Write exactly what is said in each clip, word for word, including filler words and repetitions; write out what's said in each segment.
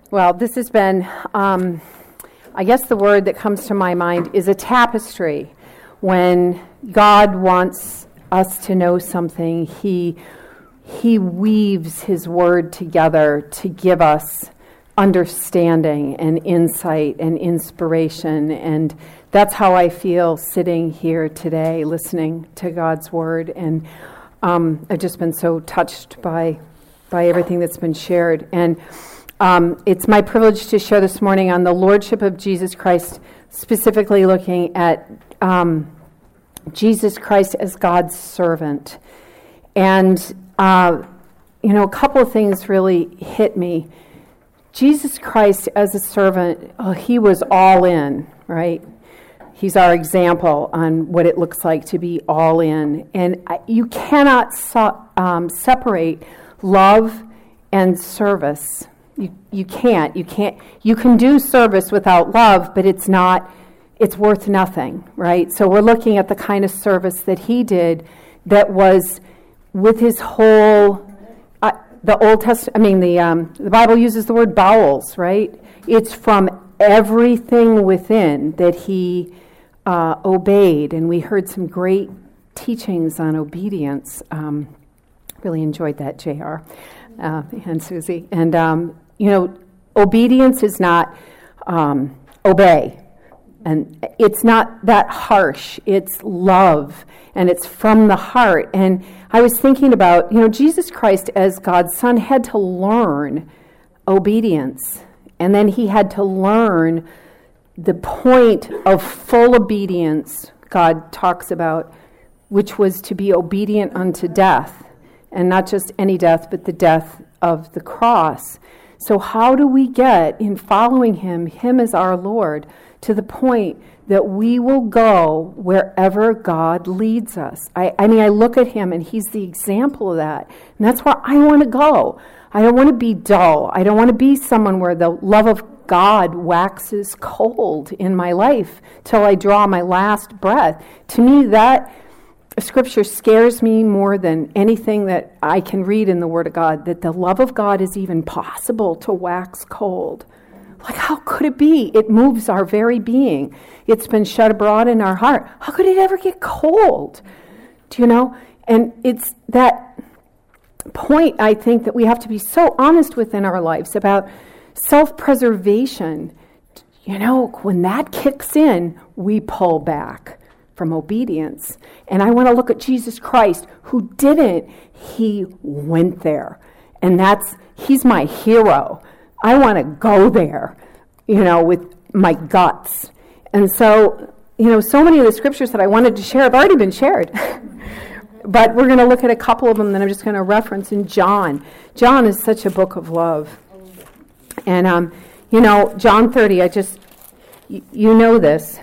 Well, this has been, um, I guess the word that comes to my mind is a tapestry. When God wants us to know something, He He weaves His word together to give us understanding and insight and inspiration. And that's how I feel sitting here today, listening to God's word. And um, I've just been so touched by by everything that's been shared. And Um, it's my privilege to share this morning on the Lordship of Jesus Christ, specifically looking at um, Jesus Christ as God's servant. And, uh, you know, a couple of things really hit me. Jesus Christ as a servant, oh, he was all in, right? He's our example on what it looks like to be all in. And you cannot so, um, separate love and service. You you can't. You can't. You can do service without love, but it's not, it's worth nothing, right? So we're looking at the kind of service that he did that was with his whole, uh, the Old Testament, I mean, the um, the Bible uses the word bowels, right? It's from everything within that he uh, obeyed, and we heard some great teachings on obedience. Um, really enjoyed that, J R Uh, and Susie. And, um, you know, obedience is not um, obey. And it's not that harsh. It's love. And it's from the heart. And I was thinking about, you know, Jesus Christ as God's Son had to learn obedience. And then he had to learn the point of full obedience God talks about, which was to be obedient unto death. And not just any death, but the death of the cross. So how do we get, in following him, him as our Lord, to the point that we will go wherever God leads us? I, I mean, I look at him, and he's the example of that. And that's where I want to go. I don't want to be dull. I don't want to be someone where the love of God waxes cold in my life till I draw my last breath. To me, that Scripture scares me more than anything that I can read in the Word of God, that the love of God is even possible to wax cold. Like, how could it be? It moves our very being. It's been shed abroad in our heart. How could it ever get cold? Do you know? And it's that point, I think, that we have to be so honest within our lives about self-preservation. You know, when that kicks in, we pull back from obedience. And I want to look at Jesus Christ, who didn't. He went there. And that's, he's my hero. I want to go there, you know, with my guts. And so, you know, so many of the scriptures that I wanted to share have already been shared. But we're going to look at a couple of them that I'm just going to reference in John. John is such a book of love. And, um, you know, John thirty, I just, y- you know this.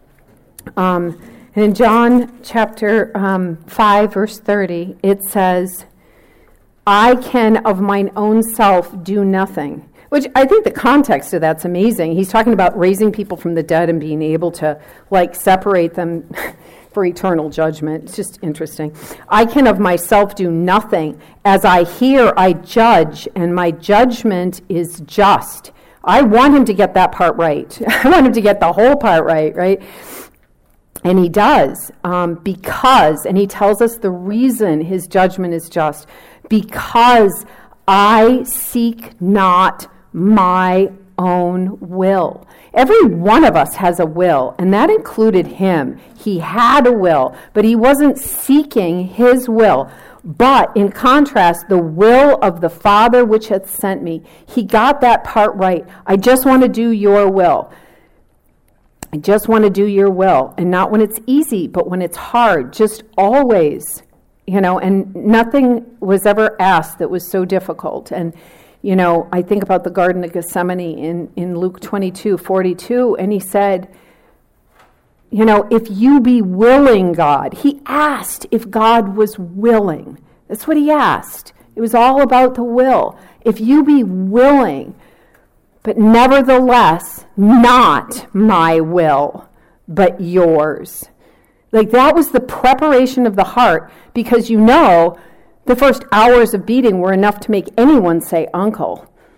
Um, And in John chapter um, five, verse thirty, it says, I can of mine own self do nothing. Which I think the context of that's amazing. He's talking about raising people from the dead and being able to, like, separate them for eternal judgment. It's just interesting. I can of myself do nothing. As I hear, I judge, and my judgment is just. I want him to get that part right. I want him to get the whole part right, right? And he does, um, because, and he tells us the reason his judgment is just, because I seek not my own will. Every one of us has a will, and that included him. He had a will, but he wasn't seeking his will. But in contrast, the will of the Father which hath sent me, he got that part right. I just want to do your will. I just want to do your will, and not when it's easy, but when it's hard, just always, you know, and nothing was ever asked that was so difficult. And, you know, I think about the Garden of Gethsemane in, in Luke twenty-two forty-two, and he said, you know, if you be willing, God, he asked if God was willing. That's what he asked. It was all about the will. If you be willing, but nevertheless, not my will, but yours. Like, that was the preparation of the heart, because, you know, the first hours of beating were enough to make anyone say uncle.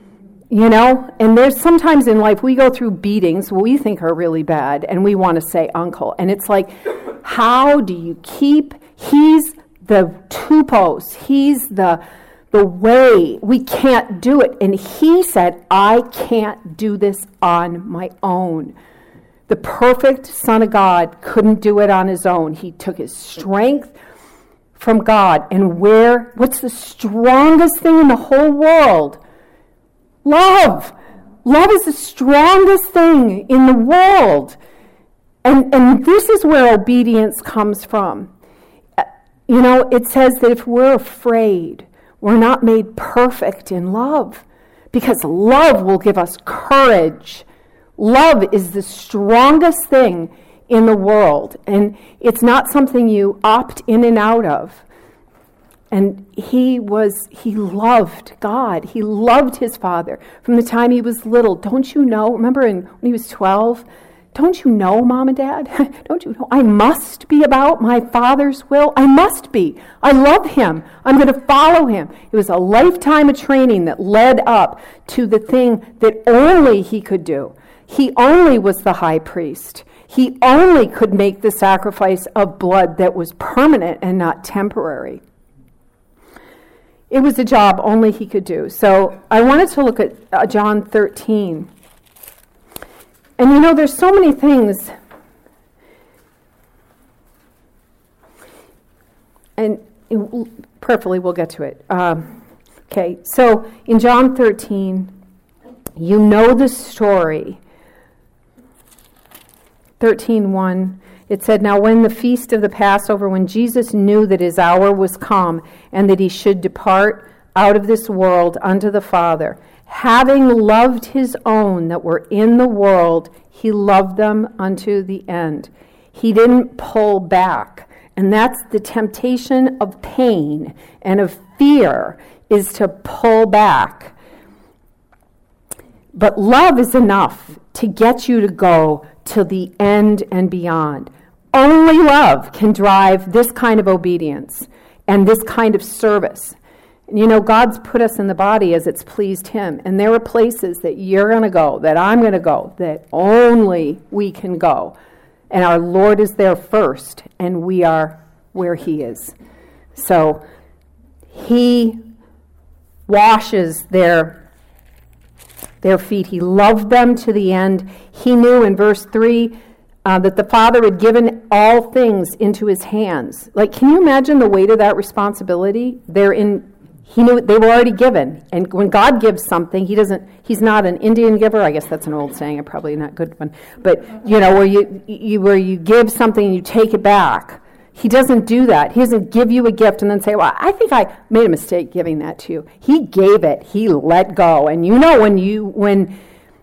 You know, and there's sometimes in life we go through beatings we think are really bad, and we want to say uncle. And it's like, how do you keep, he's the tupos, he's the the way, we can't do it. And he said, I can't do this on my own. The perfect Son of God couldn't do it on his own. He took his strength from God. And where, what's the strongest thing in the whole world? Love. Love is the strongest thing in the world. And, and this is where obedience comes from. You know, it says that if we're afraid, we're not made perfect in love, because love will give us courage. Love is the strongest thing in the world, and it's not something you opt in and out of. And he was, he loved God. He loved his Father from the time he was little. Don't you know? Remember in, when he was twelve? Don't you know, Mom and Dad? Don't you know? I must be about my Father's will. I must be. I love him. I'm going to follow him. It was a lifetime of training that led up to the thing that only he could do. He only was the high priest. He only could make the sacrifice of blood that was permanent and not temporary. It was a job only he could do. So I wanted to look at uh, John thirteen. And you know, there's so many things. And it, prayerfully, we'll get to it. Um, okay, so in John thirteen, you know the story. thirteen one, it said, now when the feast of the Passover, when Jesus knew that his hour was come, and that he should depart out of this world unto the Father, having loved his own that were in the world, he loved them unto the end. He didn't pull back. And that's the temptation of pain and of fear, is to pull back. But love is enough to get you to go to the end and beyond. Only love can drive this kind of obedience and this kind of service. You know, God's put us in the body as it's pleased him. And there are places that you're going to go, that I'm going to go, that only we can go. And our Lord is there first, and we are where he is. So he washes their, their feet. He loved them to the end. He knew in verse three uh, that the Father had given all things into his hands. Like, can you imagine the weight of that responsibility? They're in... He knew they were already given. And when God gives something, he doesn't, he's not an Indian giver. I guess that's an old saying, probably not a good one. But, you know, where you, you where you give something and you take it back. He doesn't do that. He doesn't give you a gift and then say, well, I think I made a mistake giving that to you. He gave it. He let go. And you know when you when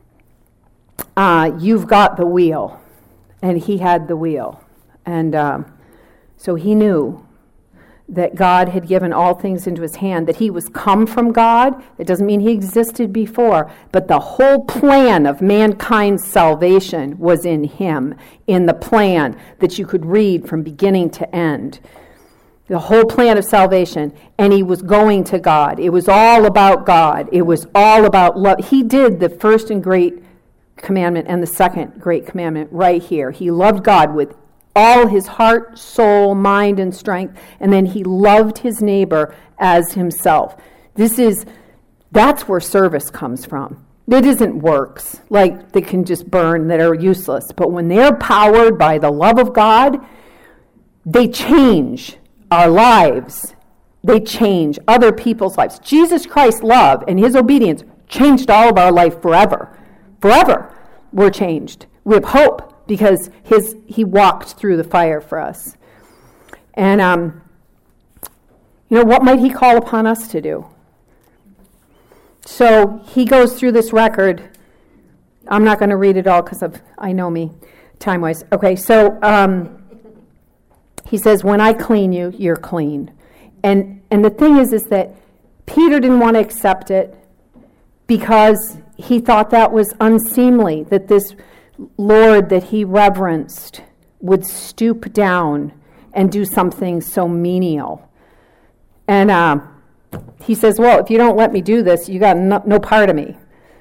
uh, you've got the wheel, and he had the wheel. And um, so he knew that God had given all things into his hand, that he was come from God. It doesn't mean he existed before, but the whole plan of mankind's salvation was in him, in the plan that you could read from beginning to end. The whole plan of salvation, and he was going to God. It was all about God. It was all about love. He did the first and great commandment and the second great commandment right here. He loved God with all his heart, soul, mind, and strength, and then he loved his neighbor as himself. This is, that's where service comes from. It isn't works, like they can just burn that are useless, but when they're powered by the love of God, they change our lives. They change other people's lives. Jesus Christ's love and his obedience changed all of our life forever. Forever, we're changed. We have hope, because his he walked through the fire for us. And, um, you know, what might he call upon us to do? So he goes through this record. I'm not going to read it all because of I know me, time-wise. Okay, so um, he says, when I clean you, you're clean. And and the thing is, is that Peter didn't want to accept it because he thought that was unseemly, that this Lord that he reverenced would stoop down and do something so menial. And uh, he says, well, if you don't let me do this, you got no, no part of me.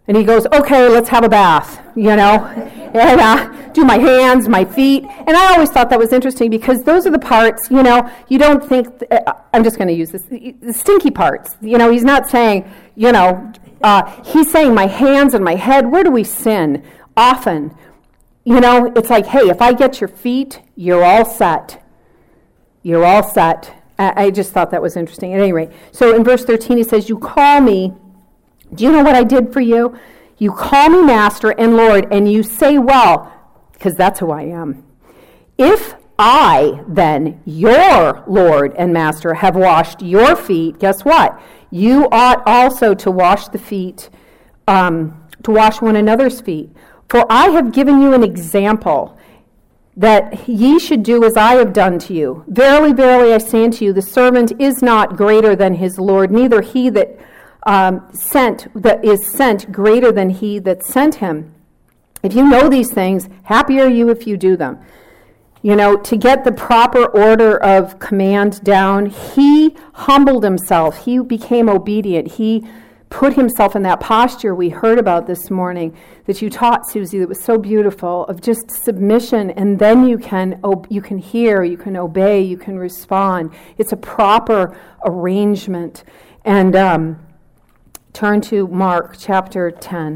And he goes, okay, let's have a bath, you know, and uh, do my hands, my feet. And I always thought that was interesting because those are the parts, you know, you don't think, th- uh, I'm just going to use this, the stinky parts. You know, he's not saying, you know, uh, he's saying my hands and my head. Where do we sin? Often. You know, it's like, hey, if I get your feet, you're all set. You're all set. I, I just thought that was interesting. At any rate, so in verse thirteen, he says, you call me. Do you know what I did for you? You call me Master and Lord, and you say, well, because that's who I am. If I, then, your Lord and Master, have washed your feet, guess what? You ought also to wash the feet, um, to wash one another's feet. For I have given you an example, that ye should do as I have done to you. Verily, verily, I say unto you, the servant is not greater than his Lord, neither he that Um, sent, that is sent greater than he that sent him. If you know these things, happy are you if you do them. You know, to get the proper order of command down, he humbled himself. He became obedient. He put himself in that posture we heard about this morning that you taught, Susie, that was so beautiful, of just submission, and then you can you can hear, you can obey, you can respond. It's a proper arrangement. And um turn to Mark chapter ten.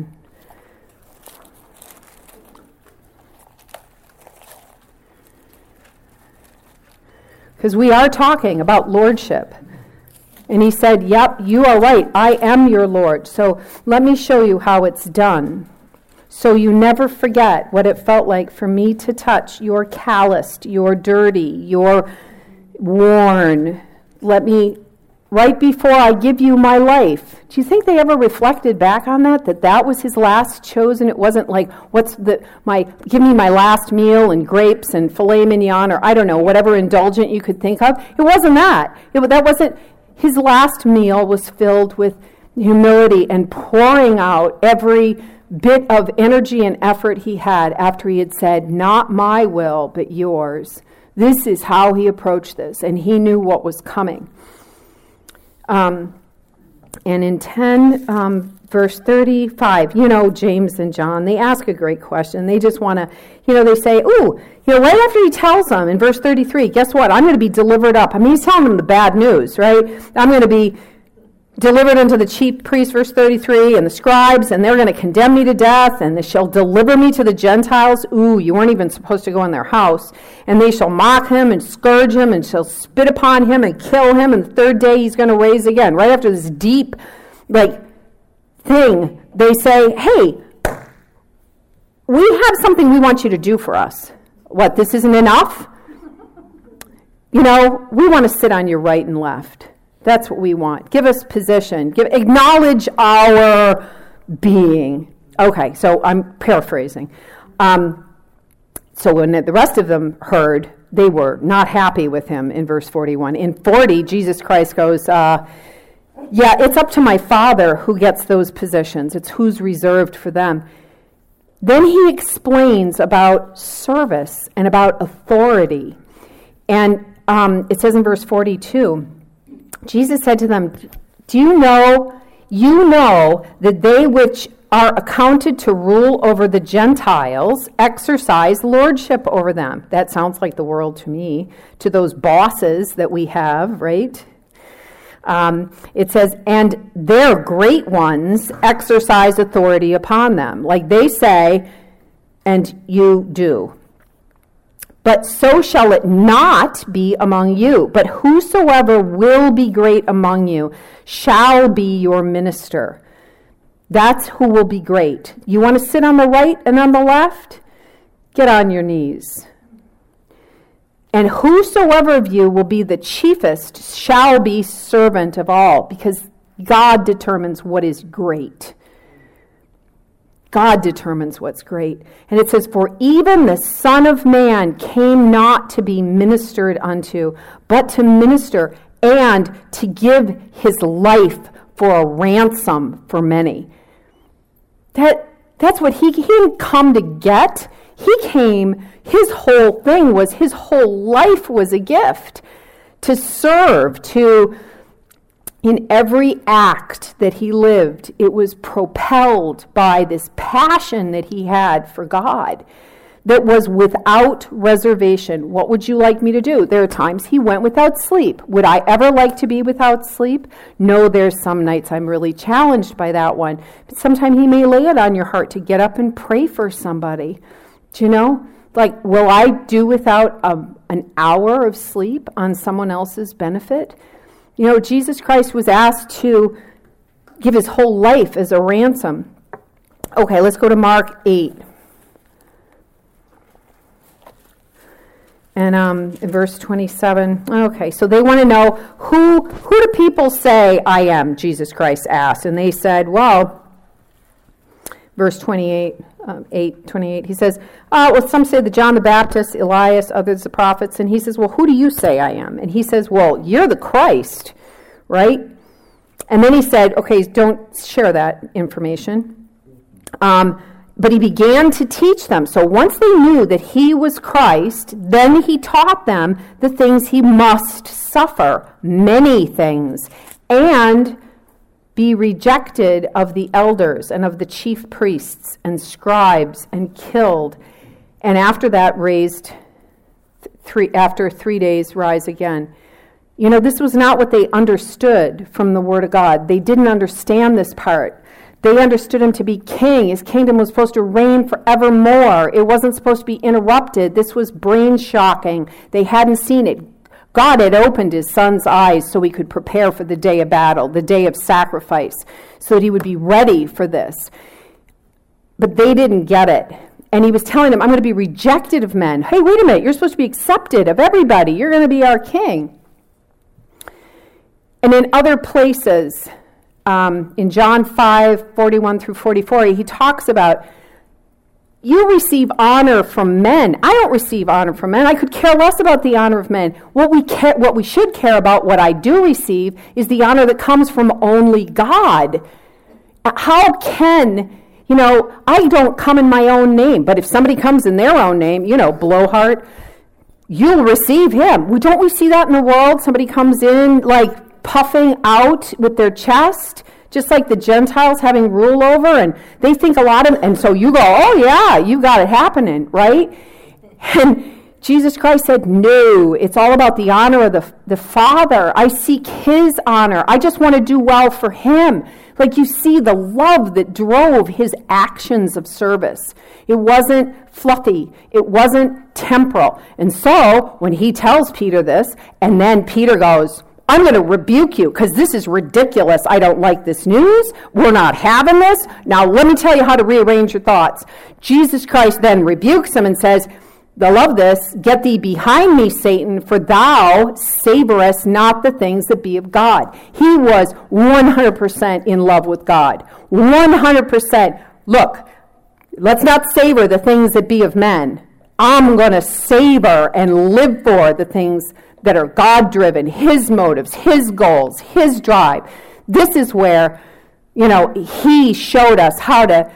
Because we are talking about lordship. And he said, yep, you are right. I am your Lord. So let me show you how it's done. So you never forget what it felt like for me to touch your calloused, your dirty, your worn. Let me right before I give you my life. Do you think they ever reflected back on that? That that was his last chosen? It wasn't like, what's the, my, give me my last meal and grapes and filet mignon, or I don't know, whatever indulgent you could think of. It wasn't that. It, that wasn't, his last meal was filled with humility and pouring out every bit of energy and effort he had after he had said, not my will, but yours. This is how he approached this, and he knew what was coming. Um, and in ten, um, verse thirty-five, you know, James and John, they ask a great question. They just want to, you know, they say, ooh, you know, right after he tells them in verse thirty-three, guess what? I'm going to be delivered up. I mean, he's telling them the bad news, right? I'm going to be delivered unto the chief priests, verse thirty-three, and the scribes, and they're going to condemn me to death, and they shall deliver me to the Gentiles. Ooh, you weren't even supposed to go in their house. And they shall mock him and scourge him and shall spit upon him and kill him, and the third day he's going to raise again. Right after this deep, like, thing, they say, hey, we have something we want you to do for us. What, this isn't enough? You know, we want to sit on your right and left. That's what we want. Give us position. Give, acknowledge our being. Okay, so I'm paraphrasing. Um, so when the rest of them heard, they were not happy with him in verse forty-one. In forty, Jesus Christ goes, uh, yeah, it's up to my Father who gets those positions. It's who's reserved for them. Then he explains about service and about authority. And um, it says in verse forty-two, Jesus said to them, do you know, you know that they which are accounted to rule over the Gentiles exercise lordship over them. That sounds like the world to me, to those bosses that we have, right? Um, it says, and their great ones exercise authority upon them. Like they say, and you do. But so shall it not be among you. But whosoever will be great among you shall be your minister. That's who will be great. You want to sit on the right and on the left? Get on your knees. And whosoever of you will be the chiefest shall be servant of all, because God determines what is great. God determines what's great. And it says, for even the Son of Man came not to be ministered unto, but to minister and to give his life for a ransom for many. That that's what he, he didn't come to get. He came, his whole thing was, his whole life was a gift to serve, to, In every act that he lived, it was propelled by this passion that he had for God that was without reservation. What would you like me to do? There are times he went without sleep. Would I ever like to be without sleep? No, there's some nights I'm really challenged by that one. But sometimes he may lay it on your heart to get up and pray for somebody. Do you know? Like, will I do without a, an hour of sleep on someone else's benefit? You know, Jesus Christ was asked to give his whole life as a ransom. Okay, let's go to Mark eight. And um, in verse twenty-seven, okay, so they want to know, who who do people say I am, Jesus Christ asked. And they said, well, verse twenty-eight, um, eight, twenty-eight, he says, uh, well, some say that John the Baptist, Elias, others the prophets. And he says, well, who do you say I am? And he says, well, you're the Christ, right? And then he said, okay, don't share that information. Um But he began to teach them. So once they knew that he was Christ, then he taught them the things he must suffer, many things, and be rejected of the elders and of the chief priests and scribes and killed. And after that raised, three, after three days rise again. You know, this was not what they understood from the Word of God. They didn't understand this part. They understood him to be king. His kingdom was supposed to reign forevermore. It wasn't supposed to be interrupted. This was brain-shocking. They hadn't seen it. God had opened his son's eyes so he could prepare for the day of battle, the day of sacrifice, so that he would be ready for this. But they didn't get it. And he was telling them, I'm going to be rejected of men. Hey, wait a minute. You're supposed to be accepted of everybody. You're going to be our king. And in other places, Um, in John five, forty-one through forty-four, he talks about, you receive honor from men. I don't receive honor from men. I could care less about the honor of men. What we care, what we should care about, what I do receive, is the honor that comes from only God. How can, you know, I don't come in my own name, but if somebody comes in their own name, you know, blowhard, you'll receive him. We don't we see that in the world? Somebody comes in like puffing out with their chest, just like the Gentiles having rule over, and they think a lot of, and so you go, oh yeah, you got it happening, right? And Jesus Christ said, no, it's all about the honor of the, the Father. I seek his honor. I just want to do well for him. Like, you see the love that drove his actions of service. It wasn't fluffy. It wasn't temporal. And so when he tells Peter this, and then Peter goes, I'm going to rebuke you because this is ridiculous. I don't like this news. We're not having this. Now, let me tell you how to rearrange your thoughts. Jesus Christ then rebukes him and says, I love this, get thee behind me, Satan, for thou savorest not the things that be of God. He was one hundred percent in love with God. one hundred percent. Look, let's not savor the things that be of men. I'm going to savor and live for the things that are God-driven, his motives, his goals, his drive. This is where, you know, he showed us how to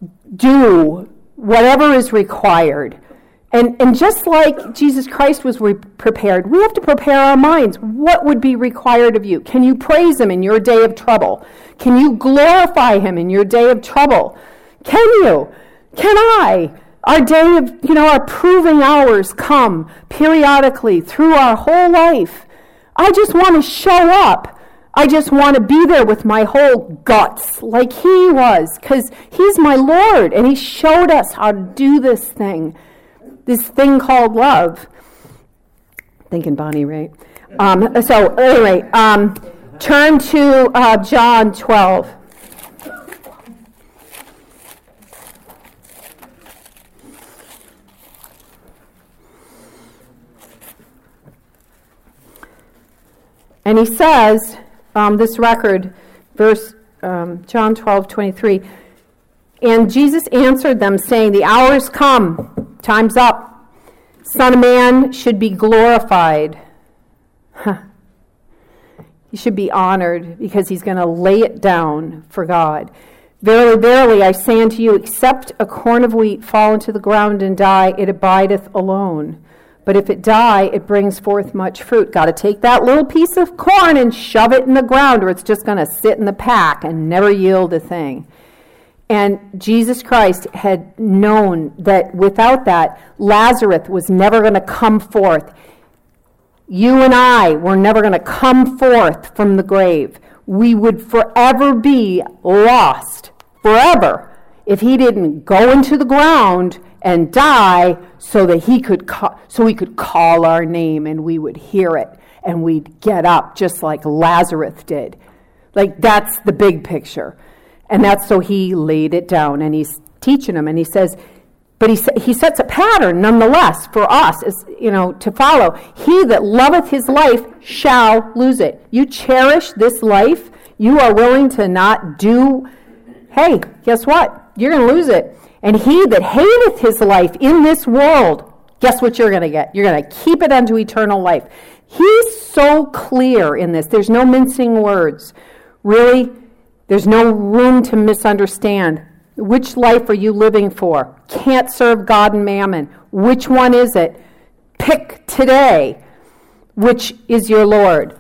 do whatever is required. And and just like Jesus Christ was re- prepared, we have to prepare our minds. What would be required of you? Can you praise him in your day of trouble? Can you glorify him in your day of trouble? Can you? Can I? Our day of, you know, our proving hours come periodically through our whole life. I just want to show up. I just want to be there with my whole guts like he was, because he's my Lord, and he showed us how to do this thing, this thing called love. Thinking Bonnie, right? Um, so anyway, um, turn to uh, John twelve. And he says, um, this record, verse um, John twelve, twenty-three, and Jesus answered them, saying, the hour is come, time's up. Son of Man should be glorified. Huh. He should be honored because he's going to lay it down for God. Verily, verily, I say unto you, except a corn of wheat fall into the ground and die, it abideth alone. But if it die, it brings forth much fruit. Got to take that little piece of corn and shove it in the ground, or it's just going to sit in the pack and never yield a thing. And Jesus Christ had known that without that, Lazarus was never going to come forth. You and I were never going to come forth from the grave. We would forever be lost, forever, if he didn't go into the ground and die so that he could ca- so he could call our name and we would hear it and we'd get up just like Lazarus did. Like, that's the big picture. And that's so he laid it down, and he's teaching them, and he says, but he he sets a pattern nonetheless for us, as you know, to follow. He that loveth his life shall lose it. You cherish this life, you are willing to not do, hey, guess what? You're going to lose it. And he that hateth his life in this world, guess what you're going to get? You're going to keep it unto eternal life. He's so clear in this. There's no mincing words. Really, there's no room to misunderstand. Which life are you living for? Can't serve God and mammon. Which one is it? Pick today. Which is your Lord?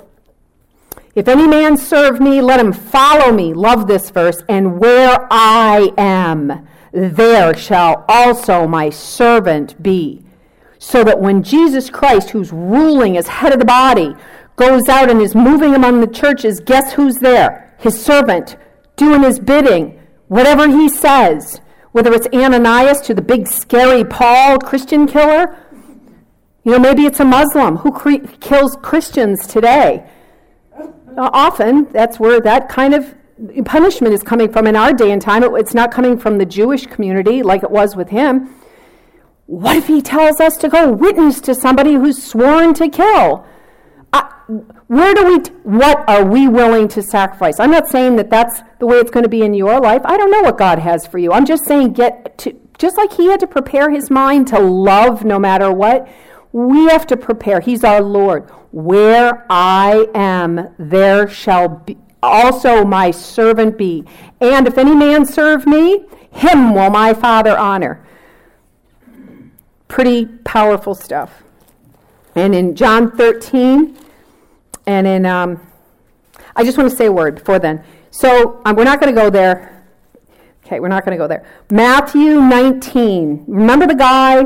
If any man serve me, let him follow me. Love this verse. And where I am, there shall also my servant be. So that when Jesus Christ, who's ruling as head of the body, goes out and is moving among the churches, guess who's there? His servant, doing his bidding, whatever he says. Whether it's Ananias to the big scary Paul, Christian killer. You know, maybe it's a Muslim who cre- kills Christians today. Uh, often, that's where that kind of punishment is coming from in our day and time. It, it's not coming from the Jewish community like it was with him. What if he tells us to go witness to somebody who's sworn to kill? Uh, where do we, t- what are we willing to sacrifice? I'm not saying that that's the way it's going to be in your life. I don't know what God has for you. I'm just saying get to, just like he had to prepare his mind to love no matter what, we have to prepare. He's our Lord. Where I am, there shall be also my servant be. And if any man serve me, him will my Father honor. Pretty powerful stuff. And in John thirteen, and in, um, I just want to say a word before then. So um, we're not going to go there. Okay, we're not going to go there. Matthew nineteen. Remember the guy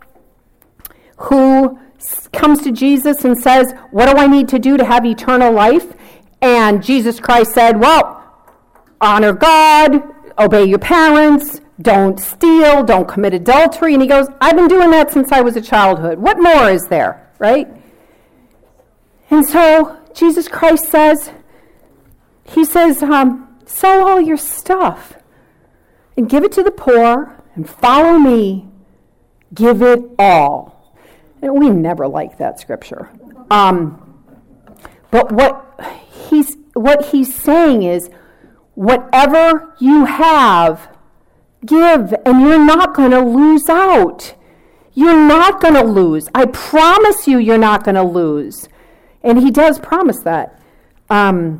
who comes to Jesus and says, what do I need to do to have eternal life? And Jesus Christ said, well, honor God, obey your parents, don't steal, don't commit adultery. And he goes, I've been doing that since I was a childhood. What more is there, right? And so Jesus Christ says, he says, um, sell all your stuff and give it to the poor and follow me. Give it all. And we never like that scripture. Um, but what he's what he's saying is, whatever you have, give, and you're not going to lose out. You're not going to lose. I promise you, you're not going to lose. And he does promise that. Um,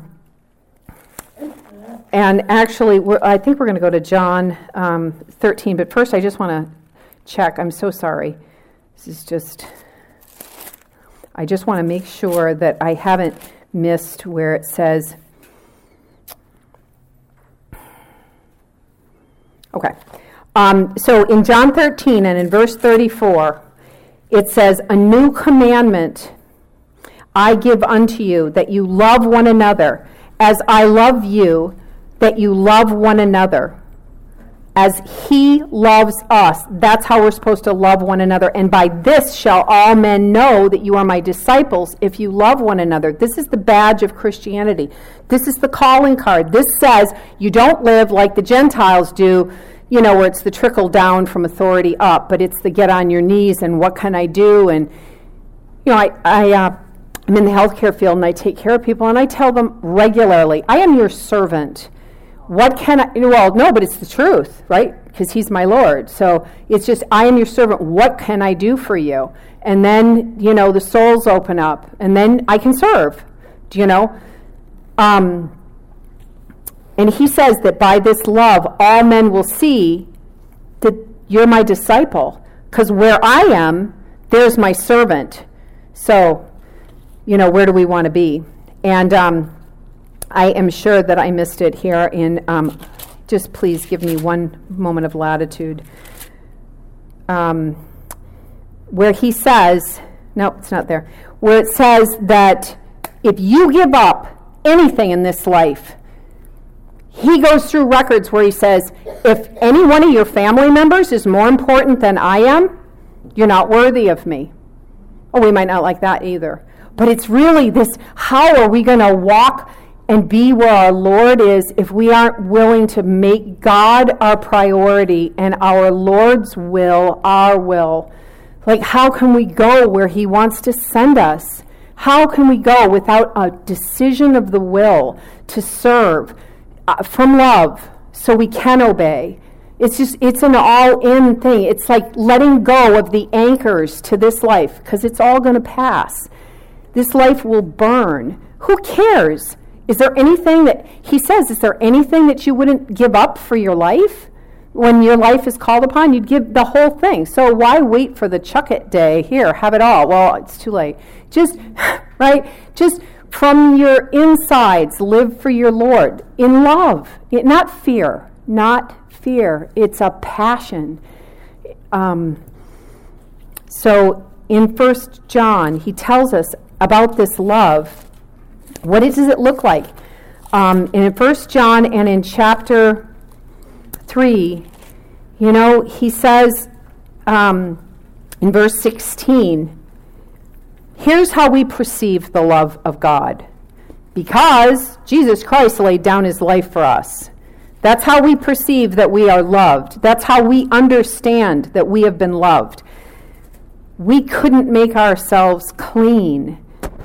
and actually, we're, I think we're going to go to John um, thirteen. But first, I just want to check. I'm so sorry. This is just, I just want to make sure that I haven't missed where it says, okay. Um, so in John thirteen and in verse thirty-four, it says, a new commandment I give unto you, that you love one another, as I love you, that you love one another. As he loves us, that's how we're supposed to love one another. And by this shall all men know that you are my disciples, if you love one another. This is the badge of Christianity. This is the calling card. This says you don't live like the Gentiles do, you know, where it's the trickle down from authority up, but it's the get on your knees and what can I do? And, you know, I, I, uh, I'm in the healthcare field and I take care of people and I tell them regularly, I am your servant. What can I, well, no, but it's the truth, right? Because he's my Lord. So it's just, I am your servant. What can I do for you? And then, you know, the souls open up and then I can serve, do you know? Um, and he says that by this love, all men will see that you're my disciple. Because where I am, there's my servant. So, you know, where do we want to be? And um, I am sure that I missed it here in, um, just please give me one moment of latitude, um, where he says, no, it's not there, where it says that if you give up anything in this life, he goes through records where he says, if any one of your family members is more important than I am, you're not worthy of me. Oh, we might not like that either. But it's really this, how are we going to walk and be where our Lord is if we aren't willing to make God our priority and our Lord's will our will? Like, how can we go where he wants to send us? How can we go without a decision of the will to serve uh, from love so we can obey? It's just, it's an all-in thing. It's like letting go of the anchors to this life, because it's all going to pass. This life will burn. Who cares? Is there anything that, he says, is there anything that you wouldn't give up for your life? When your life is called upon, you'd give the whole thing. So why wait for the chuck it day? Here, have it all. Well, it's too late. Just, right? Just from your insides, live for your Lord in love. It, not fear. Not fear. It's a passion. Um, so in First John, he tells us about this love. What does it look like? Um, in First John and in chapter three, you know, he says um, in verse sixteen, here's how we perceive the love of God. Because Jesus Christ laid down his life for us. That's how we perceive that we are loved. That's how we understand that we have been loved. We couldn't make ourselves clean.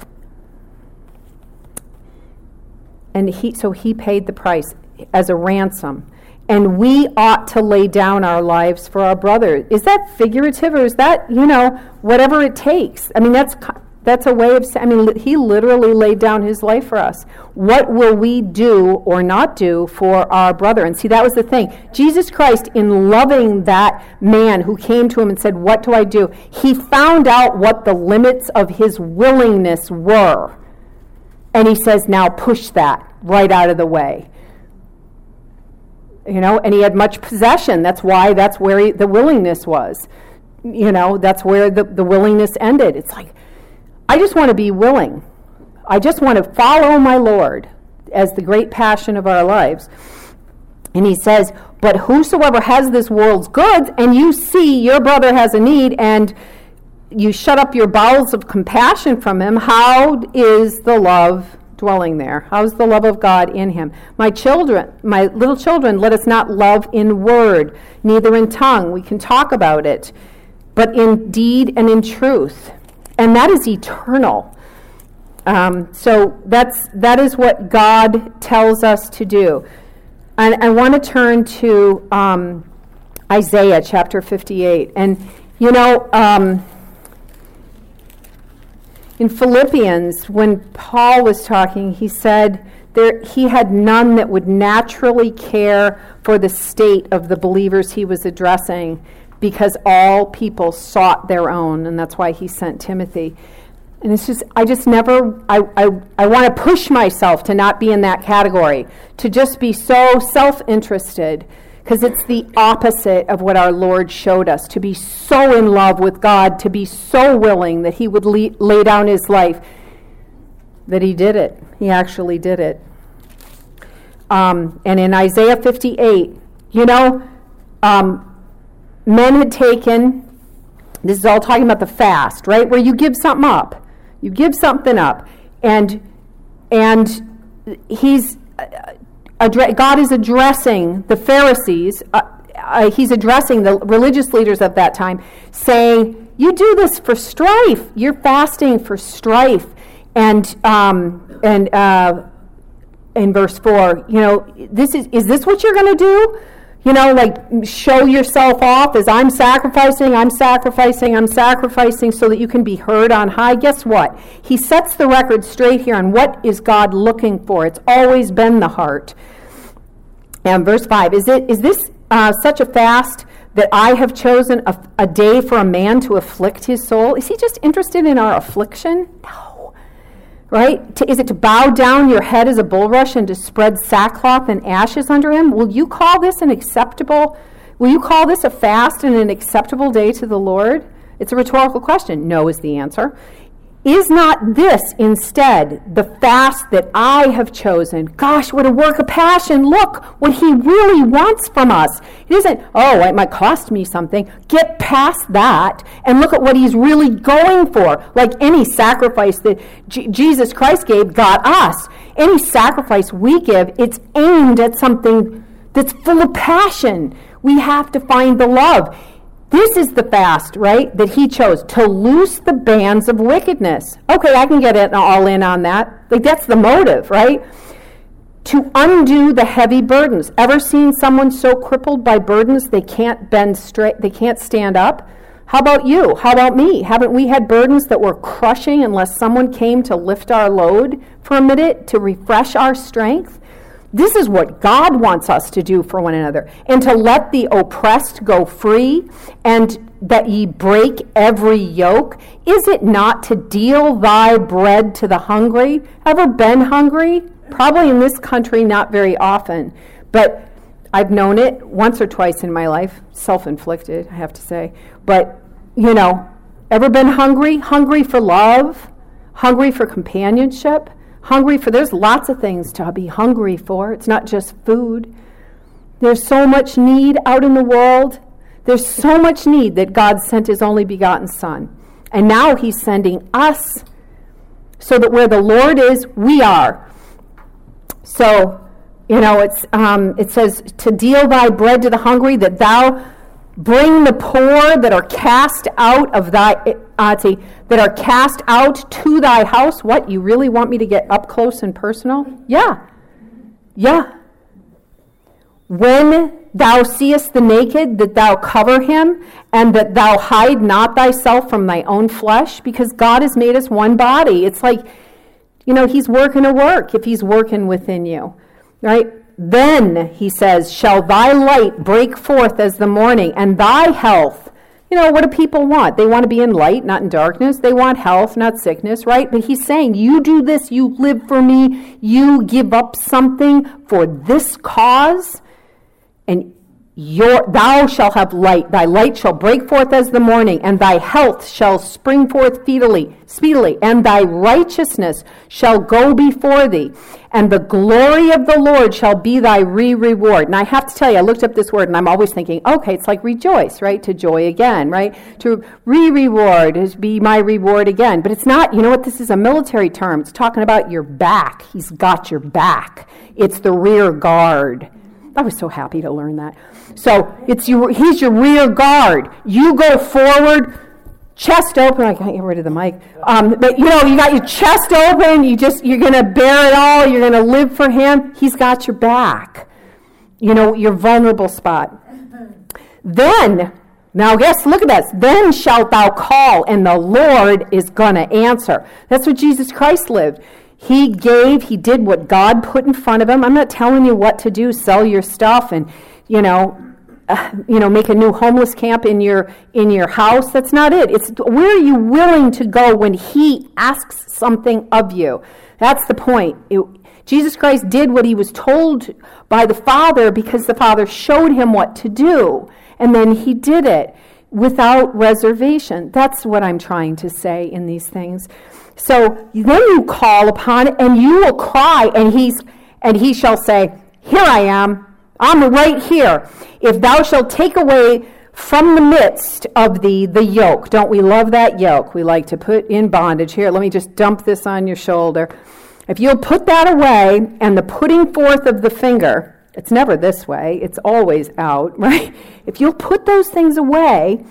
And he, so he paid the price as a ransom. And we ought to lay down our lives for our brother. Is that figurative, or is that, you know, whatever it takes? I mean, that's that's a way of saying, I mean, he literally laid down his life for us. What will we do or not do for our brother? And see, that was the thing. Jesus Christ, in loving that man who came to him and said, what do I do? He found out what the limits of his willingness were. And he says, now push that right out of the way. You know, and he had much possession. That's why, that's where he, the willingness was. You know, that's where the, the willingness ended. It's like, I just want to be willing. I just want to follow my Lord as the great passion of our lives. And he says, but whosoever has this world's goods, and you see your brother has a need, and you shut up your bowels of compassion from him, how is the love dwelling there? How's the love of God in him? My children, my little children, let us not love in word, neither in tongue. We can talk about it, but in deed and in truth. And that is eternal. Um, so that's that is what God tells us to do. And I want to turn to um, Isaiah chapter fifty-eight. And, you know, um, in Philippians, when Paul was talking, he said there he had none that would naturally care for the state of the believers he was addressing, because all people sought their own, and that's why he sent Timothy. And it's just, I just never, I, I, I want to push myself to not be in that category, to just be so self-interested, because it's the opposite of what our Lord showed us, to be so in love with God, to be so willing that he would lay, lay down his life, that he did it. He actually did it. Um, and in Isaiah fifty-eight, you know, um, men had taken, this is all talking about the fast, right? Where you give something up. You give something up. And and he's, uh, addre- God is addressing the Pharisees, uh, uh, he's addressing the religious leaders of that time, saying, you do this for strife. You're fasting for strife. And, um, and uh, in verse four, you know, this is, is this what you're going to do? You know, like, show yourself off as I'm sacrificing, I'm sacrificing, I'm sacrificing so that you can be heard on high. Guess what? He sets the record straight here on what is God looking for. It's always been the heart. And verse five, is it is this uh, such a fast that I have chosen a, a day for a man to afflict his soul? Is he just interested in our affliction? No. Right? To, is it to bow down your head as a bulrush and to spread sackcloth and ashes under him? Will you call this an acceptable, will you call this a fast and an acceptable day to the Lord? It's a rhetorical question. No is the answer. Is not this instead the fast that I have chosen? Gosh, what a work of passion. Look what he really wants from us. It isn't, oh, it might cost me something. Get past that and look at what he's really going for. Like any sacrifice that J- Jesus Christ gave got us. Any sacrifice we give, it's aimed at something that's full of passion. We have to find the love. This is the fast, right, that he chose, to loose the bands of wickedness. Okay, I can get it all in on that. Like, that's the motive, right? To undo the heavy burdens. Ever seen someone so crippled by burdens they can't bend straight, they can't stand up? How about you? How about me? Haven't we had burdens that were crushing unless someone came to lift our load for a minute, to refresh our strength? This is what God wants us to do for one another, and to let the oppressed go free, and that ye break every yoke. Is it not to deal thy bread to the hungry? Ever been hungry? Probably in this country, not very often, but I've known it once or twice in my life, self-inflicted, I have to say. But, you know, ever been hungry? Hungry for love? Hungry for companionship? Hungry for, there's lots of things to be hungry for. It's not just food. There's so much need out in the world. There's so much need that God sent his only begotten Son. And now he's sending us so that where the Lord is, we are. So, you know, it's um, it says, to deal thy bread to the hungry, that thou bring the poor that are cast out of thy, uh, see, that are cast out to thy house. What, you really want me to get up close and personal? Yeah. Yeah. When thou seest the naked, that thou cover him, and that thou hide not thyself from thy own flesh, because God has made us one body. It's like, you know, he's working a work if he's working within you, right? Then, he says, shall thy light break forth as the morning, and thy health. You know, what do people want? They want to be in light, not in darkness. They want health, not sickness, right? But he's saying, you do this, you live for me, you give up something for this cause, and your, thou shalt have light. Thy light shall break forth as the morning, and thy health shall spring forth speedily, speedily, and thy righteousness shall go before thee, and the glory of the Lord shall be thy re-reward. And I have to tell you, I looked up this word, and I'm always thinking, okay, it's like rejoice, right? To joy again, right? To re-reward is be my reward again. But it's not, you know what, this is a military term. It's talking about your back. He's got your back. It's the rear guard. I was so happy to learn that. So it's your, he's your rear guard. You go forward, chest open. I can't get rid of the mic. Um, but you know, you got your chest open. You just, you're going to bear it all. You're going to live for him. He's got your back. You know, your vulnerable spot. Then, now guess, look at this. Then shalt thou call, and the Lord is going to answer. That's what Jesus Christ lived. He gave, he did what God put in front of him. I'm not telling you what to do, sell your stuff and, you know, uh, you know, make a new homeless camp in your in your house. That's not it. It's where are you willing to go when he asks something of you? That's the point. It, Jesus Christ did what he was told by the Father because the Father showed him what to do. And then he did it without reservation. That's what I'm trying to say in these things. So then you call upon it, and you will cry, and he's and he shall say, here I am, I'm right here. If thou shalt take away from the midst of thee the yoke. Don't we love that yoke? We like to put in bondage. Here, let me just dump this on your shoulder. If you'll put that away, and the putting forth of the finger, it's never this way, it's always out, right? If you'll put those things away,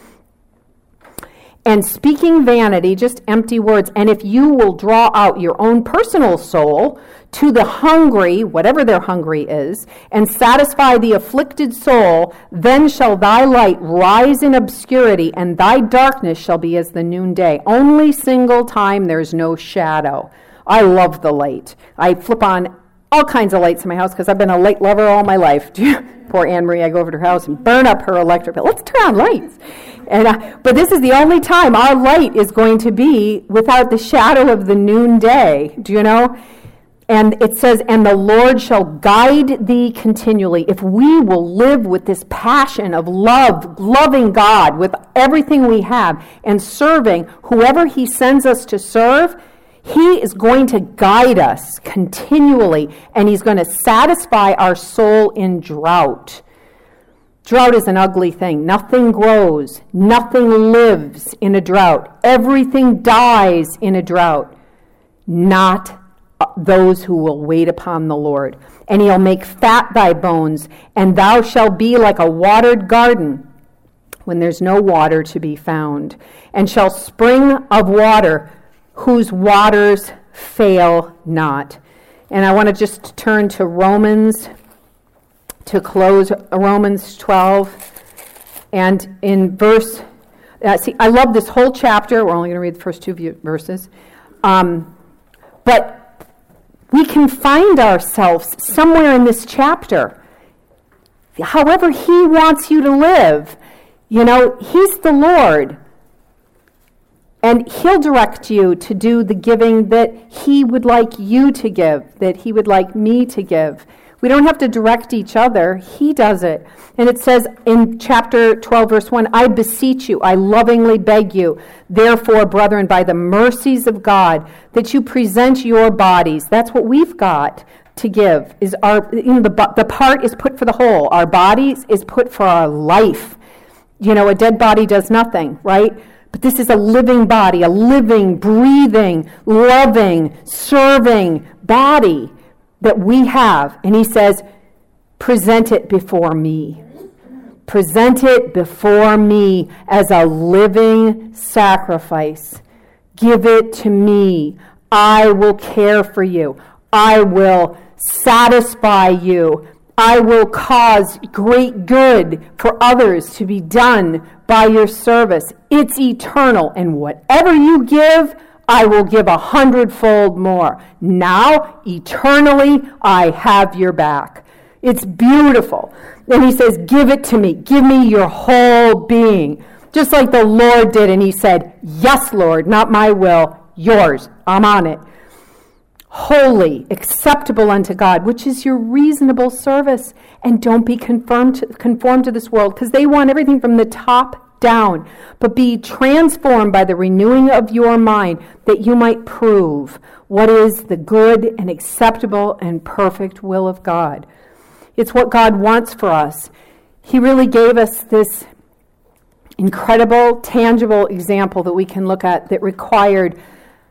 and speaking vanity, just empty words, and if you will draw out your own personal soul to the hungry, whatever their hungry is, and satisfy the afflicted soul, then shall thy light rise in obscurity, and thy darkness shall be as the noonday. Only single time there's no shadow. I love the light. I flip on all kinds of lights in my house because I've been a light lover all my life. Poor Anne Marie, I go over to her house and burn up her electric bill. Let's turn on lights. And uh, but this is the only time our light is going to be without the shadow of the noonday. Do you know? And it says, and the Lord shall guide thee continually. If we will live with this passion of love, loving God with everything we have, and serving whoever he sends us to serve, he is going to guide us continually, and he's going to satisfy our soul in drought. Drought is an ugly thing. Nothing grows. Nothing lives in a drought. Everything dies in a drought. Not those who will wait upon the Lord. And he'll make fat thy bones, and thou shalt be like a watered garden when there's no water to be found, and shall spring of water whose waters fail not. And I want to just turn to Romans to close, Romans twelve. And in verse, uh, see, I love this whole chapter. We're only going to read the first two view, verses. Um, but we can find ourselves somewhere in this chapter. However he wants you to live. You know, he's the Lord. And he'll direct you to do the giving that he would like you to give, that he would like me to give. We don't have to direct each other. He does it. And it says in chapter twelve, verse one, I beseech you, I lovingly beg you, therefore, brethren, by the mercies of God, that you present your bodies. That's what we've got to give. Is our you know the the part is put for the whole. Our bodies is put for our life. You know, a dead body does nothing, right? But this is a living body, a living, breathing, loving, serving body that we have. And he says, present it before me. Present it before me as a living sacrifice. Give it to me. I will care for you. I will satisfy you. I will cause great good for others to be done by your service. It's eternal, and whatever you give, I will give a hundredfold more. Now, eternally, I have your back. It's beautiful. And he says, give it to me. Give me your whole being. Just like the Lord did, and he said, yes, Lord, not my will, yours. I'm on it. Holy, acceptable unto God, which is your reasonable service. And don't be conformed to, conformed to this world, because they want everything from the top down. But be transformed by the renewing of your mind, that you might prove what is the good and acceptable and perfect will of God. It's what God wants for us. He really gave us this incredible, tangible example that we can look at that required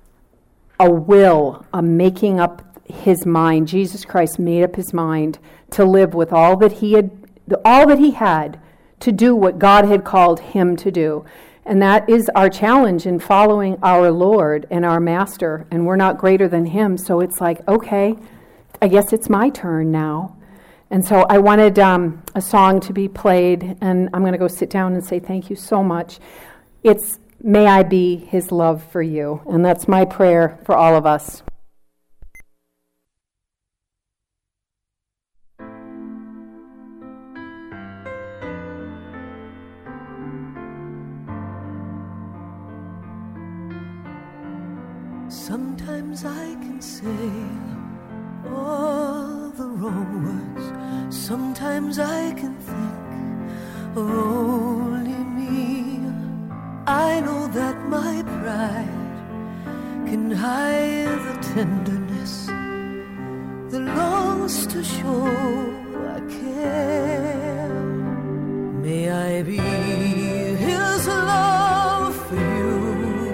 a will, a making up his mind. Jesus Christ made up his mind to live with all that he had, all that he had, to do what God had called him to do. And that is our challenge in following our Lord and our Master. And we're not greater than him, so it's like, okay, I guess it's my turn now. And so I wanted um, a song to be played, and I'm going to go sit down and say thank you so much. It's May I Be His Love for You. And that's my prayer for all of us. Sometimes I can say all the wrong words. Sometimes I can think of only me. I know that my pride can hide the tenderness that longs to show I care. May I be his love for you.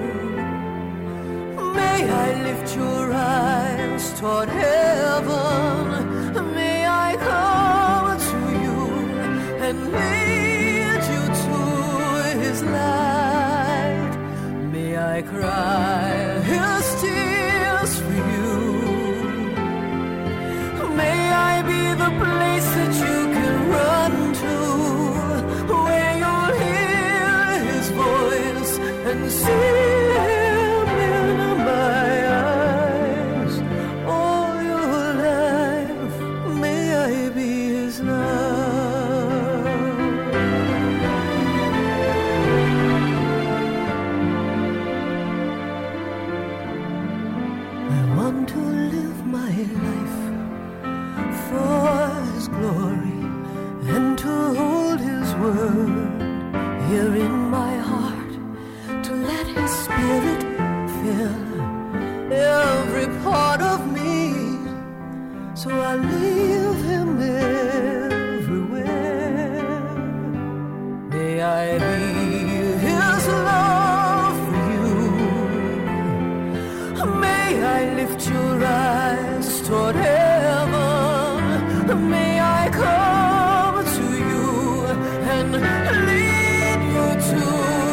May I lift your eyes toward heaven. May I come to you and lead you to his light. May I cry his tears for you. May I be the place that you can run to, where you'll hear his voice and see him in my eyes all your life. word here in my heart, to let his spirit fill every part of me, so I leave him everywhere. May I be his love for you. May I lift your eyes toward heaven. May I come to you and lead you to